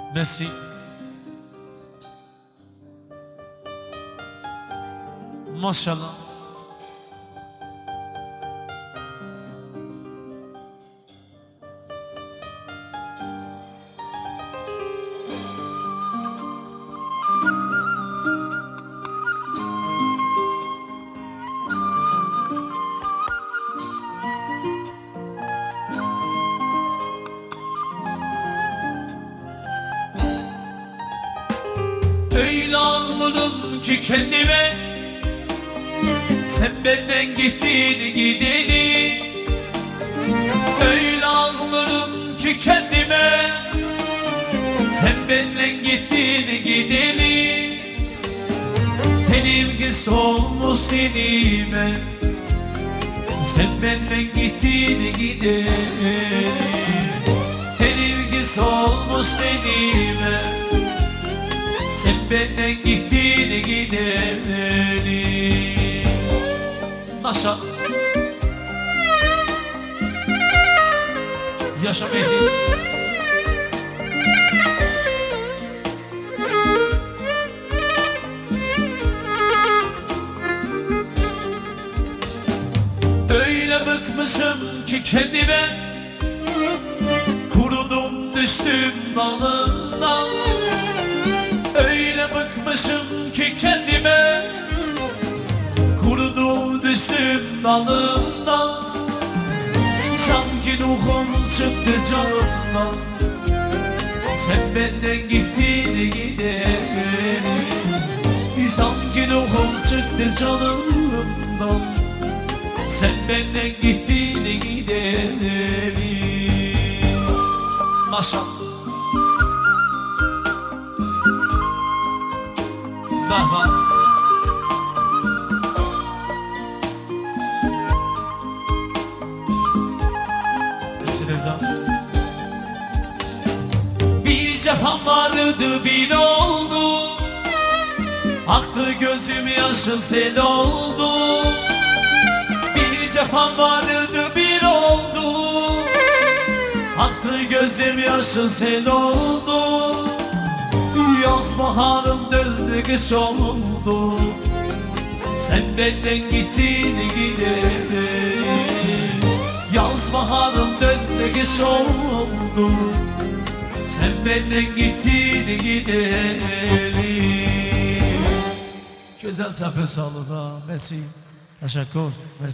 Merci. Maşallah. Öyle ağladım ki kendime, sen benden gittin gideli. Öyle ağladım ki kendime, sen benden gittin gideli. Tenim solmuş sinime, sen benden gittin gideli. Tenim solmuş sinime, sen benden gittin gideli. Maşallah. Yaşa Mehdi. Öyle bıkmışım ki kendime, kurudum düştüm dalından. Öyle bıkmışım ki kendime, kurudum düştüm dalından. Sanki ruhum çıktı canımdan, sen benden gittin gideli. Sanki ruhum çıktı canımdan, sen benden gittin gideli. Maşallah. Baba. Bir cefam vardı bir oldu, aktı gözüm yaşı sel oldu. Bir cefam vardı bir oldu, aktı gözüm yaşı sel oldu. Yaz baharım döndü kış oldu, sen benden gittin gideli. Yaz baharım döndü kış oldu, sen benden gittin gideli. Güzel çapı sağlığı da. Merci. Teşekkür.